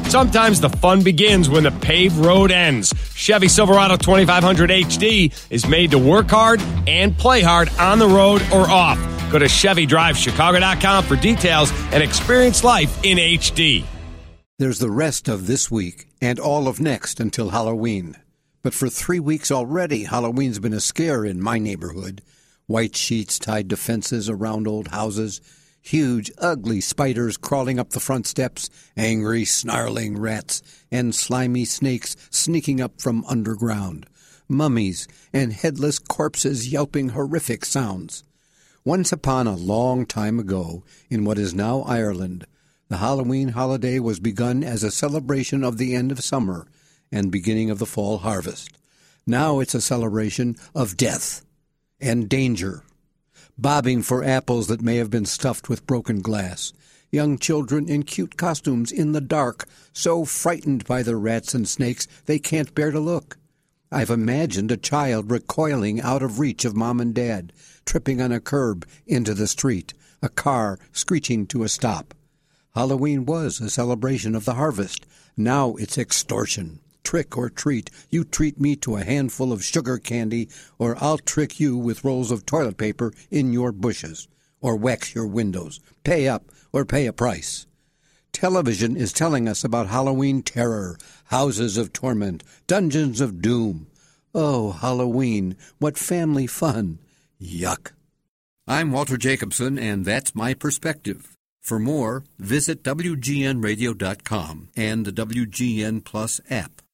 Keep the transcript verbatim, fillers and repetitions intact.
Sometimes the fun begins when the paved road ends. Chevy Silverado twenty-five hundred H D is made to work hard and play hard on the road or off. Go to Chevy Drive Chicago dot com for details and experience life in H D. There's the rest of this week and all of next until Halloween. But for three weeks already, Halloween's been a scare in my neighborhood. White sheets tied to fences around old houses, huge, ugly spiders crawling up the front steps, angry, snarling rats, and slimy snakes sneaking up from underground, mummies and headless corpses yelping horrific sounds. Once upon a long time ago, in what is now Ireland, the Halloween holiday was begun as a celebration of the end of summer and beginning of the fall harvest. Now it's a celebration of death and danger, bobbing for apples that may have been stuffed with broken glass, young children in cute costumes in the dark, so frightened by the rats and snakes they can't bear to look. I've imagined a child recoiling out of reach of mom and dad, tripping on a curb into the street, a car screeching to a stop. Halloween was a celebration of the harvest. Now it's extortion. Trick or treat. You treat me to a handful of sugar candy, or I'll trick you with rolls of toilet paper in your bushes, or wax your windows. Pay up or pay a price. Television is telling us about Halloween terror, houses of torment, dungeons of doom. Oh, Halloween, what family fun. Yuck. I'm Walter Jacobson, and that's my perspective. For more, visit W G N radio dot com and the W G N Plus app.